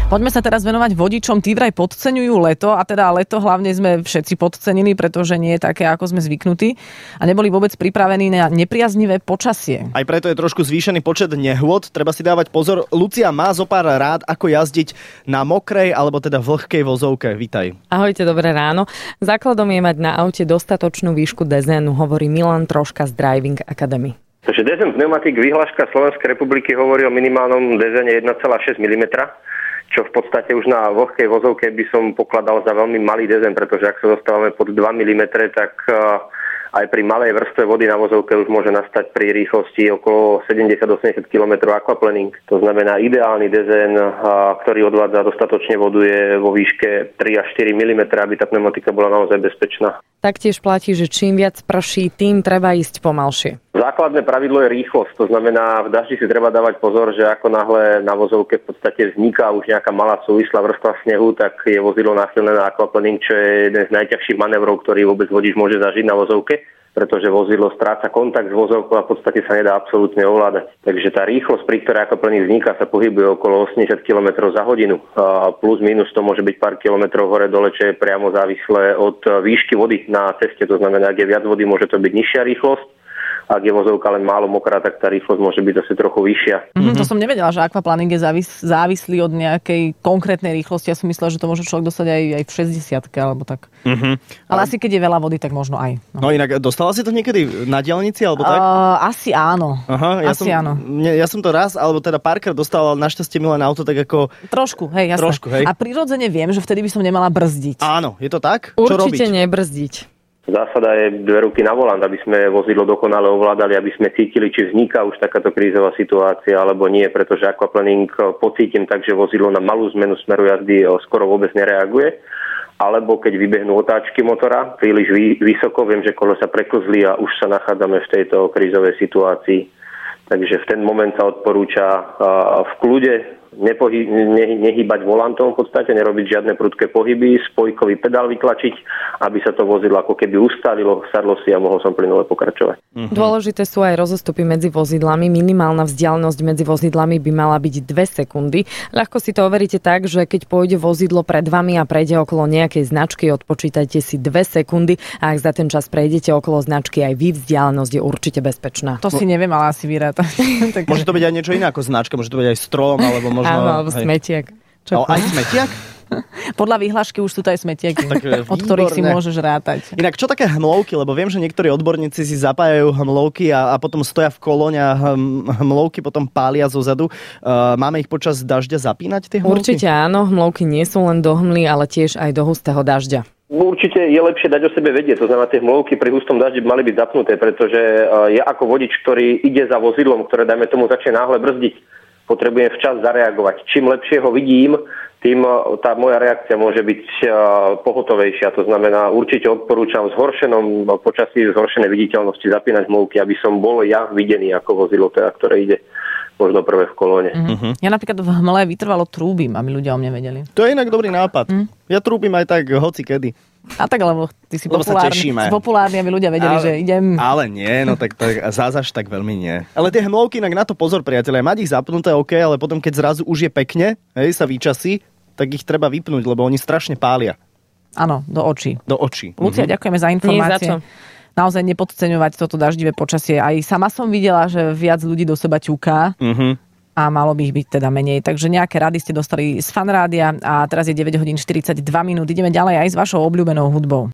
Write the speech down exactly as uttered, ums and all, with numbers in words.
Poďme sa teraz venovať vodičom. Tí vraj podceňujú leto a teda leto hlavne sme všetci podcenili, pretože nie je také, ako sme zvyknutí a neboli vôbec pripravení na nepriaznivé počasie. Aj preto je trošku zvýšený počet nehôd. Treba si dávať pozor. Lucia má zo pár rád, ako jazdiť na mokrej alebo teda vlhkej vozovke. Vítaj. Ahojte, dobré ráno. Základom je mať na aute dostatočnú výšku dezénu, hovorí Milan Troška z Driving Academy. Takže dezén pneumatik, vyhláška Slovenskej republiky hovorí o minimálnom dezéne jeden celá šesť milimetra, čo v podstate už na vlhkej vozovke by som pokladal za veľmi malý dezén, pretože ak sa dostávame pod dva milimetre, tak aj pri malej vrstve vody na vozovke už môže nastať pri rýchlosti okolo sedemdesiat až osemdesiat kilometrov aquaplaning. To znamená ideálny dezén, ktorý odvádza dostatočne vodu, je vo výške tri až štyri milimetre, aby tá pneumatika bola naozaj bezpečná. Taktiež platí, že čím viac prší, tým treba ísť pomalšie. Základné pravidlo je rýchlosť, to znamená, v daždi si treba dávať pozor, že ako náhle na vozovke v podstate vzniká už nejaká malá súvislá vrstva snehu, tak je vozidlo náchylné na aquaplaning, čo je jeden z najťažších manévrov, ktorý vôbec vodič môže zažiť na vozovke, pretože vozidlo stráca kontakt s vozovkou a v podstate sa nedá absolútne ovládať. Takže tá rýchlosť, pri ktorej aquaplaning vzniká, sa pohybuje okolo osemdesiat kilometrov za hodinu. A plus minus to môže byť pár kilometrov hore dole, čo je priamo závislé od výšky vody na ceste. To znamená, ak je viac vody, môže to byť nižšia rýchlosť. Ak je vozovka len málo mokrá, tak tá rýchlosť môže byť zase trochu vyššia. Mm-hmm. To som nevedela, že aquaplaning je závis- závislý od nejakej konkrétnej rýchlosti. Ja som myslela, že to môže človek dostať aj, aj v šesťdesiatke alebo tak. Mm-hmm. Ale asi keď je veľa vody, tak možno aj. No, no inak, dostala si to niekedy na diaľnici alebo tak? Uh, asi áno. Aha, ja asi som, áno. Ne, ja som to raz, alebo teda párkrát dostala, ale našťastie mi len auto tak ako... Trošku, hej, jasné. Trošku, hej. A prirodzene viem, že vtedy by som nemala brzdiť. Áno, je to tak? Určite Čo robiť? nebrzdiť. Zásada je dve ruky na volant, aby sme vozidlo dokonale ovládali, aby sme cítili, či vzniká už takáto krízová situácia, alebo nie, pretože aquaplaning pocítim tak, že vozidlo na malú zmenu smeru jazdy skoro vôbec nereaguje. Alebo keď vybehnú otáčky motora príliš vysoko, viem, že kolesa preklzli a už sa nachádzame v tejto krízovej situácii. Takže v ten moment sa odporúča v kľude Nepohy, ne, nehýbať volantom v podstate, nerobiť žiadne prudké pohyby, spojkový pedál vytlačiť, aby sa to vozidlo ako keby ustalilo, sadlo si a mohol som plynule pokračovať. Mm-hmm. Dôležité sú aj rozostupy medzi vozidlami. Minimálna vzdialenosť medzi vozidlami by mala byť dve sekundy. Ľahko si to overíte tak, že keď pôjde vozidlo pred vami a prejde okolo nejakej značky, odpočítajte si dve sekundy a ak za ten čas prejdete okolo značky, aj vy vzdialenosť je určite bezpečná. To si neviem, ale asi vyrátať. Môže to byť aj niečo iné ako značka, môže to byť aj strom, alebo možno... Áno, alebo smetiak. No, aj smetiak? Podľa vyhlášky už sú to aj smetiaky, tak, od ktorých si môžeš rátať. Inak, čo také hmlovky? Lebo viem, že niektorí odborníci si zapájajú hmlovky a, a potom stoja v kolóne a hm, hmlovky potom pália zozadu. Uh, máme ich počas dažďa zapínať, tie hmlovky? Určite áno, hmlovky nie sú len do hmly, ale tiež aj do hustého dažďa. Určite je lepšie dať o sebe vedieť, to znamená, tie hmlovky pri hustom daždi mali byť zapnuté, pretože ja ako vodič, ktorý ide za vozidlom, ktoré dajme tomu začne náhle brzdiť, potrebujem včas zareagovať. Čím lepšie ho vidím, tým tá moja reakcia môže byť pohotovejšia. To znamená, určite odporúčam v zhoršenom počasí, v zhoršenej viditeľnosti zapínať hmlovky, aby som bol ja videný ako vozidlo, teda, ktoré ide možno prvé v kolóne. Mm-hmm. Ja napríklad v hmle vytrvalo trúbim, aby ľudia o mne vedeli. To je inak dobrý nápad. Mm. Ja trúbim aj tak hoci kedy. A tak, lebo ty si lebo populárny, si populárny, aby ľudia vedeli, ale, že idem. Ale nie, no tak, tak zázaž tak veľmi nie. Ale tie hmlovky, inak na to pozor, priatelia, mať ich zapnuté, OK, ale potom keď zrazu už je pekne, hej, sa vyčasí, tak ich treba vypnúť, lebo oni strašne pália. Áno, do očí. Do očí. Lucia, mm-hmm. ďakujeme za informácie. Nie, za čo? Naozaj nepodceňovať toto daždivé počasie. Aj sama som videla, že viac ľudí do seba ťuká. Mm-hmm. A malo by ich byť teda menej. Takže nejaké rady ste dostali z Fanrádia a teraz je deväť hodín štyridsaťdva minút. Ideme ďalej aj s vašou obľúbenou hudbou.